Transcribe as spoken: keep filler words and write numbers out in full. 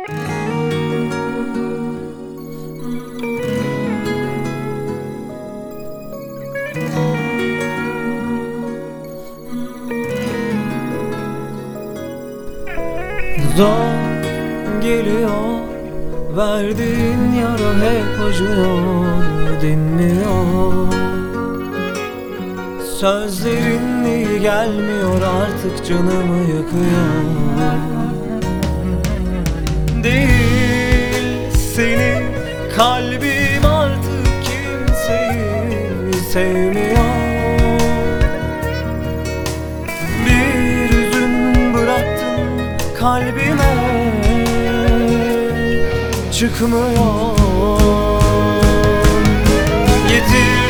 Zor geliyor, verdiğin yara hep acıyor, dinmiyor. Sözlerin iyi gelmiyor, artık canımı yakıyor. Değil seni, kalbim artık kimseyi sevmiyor. Bir hüzün bıraktın kalbime, çıkmıyor. Getir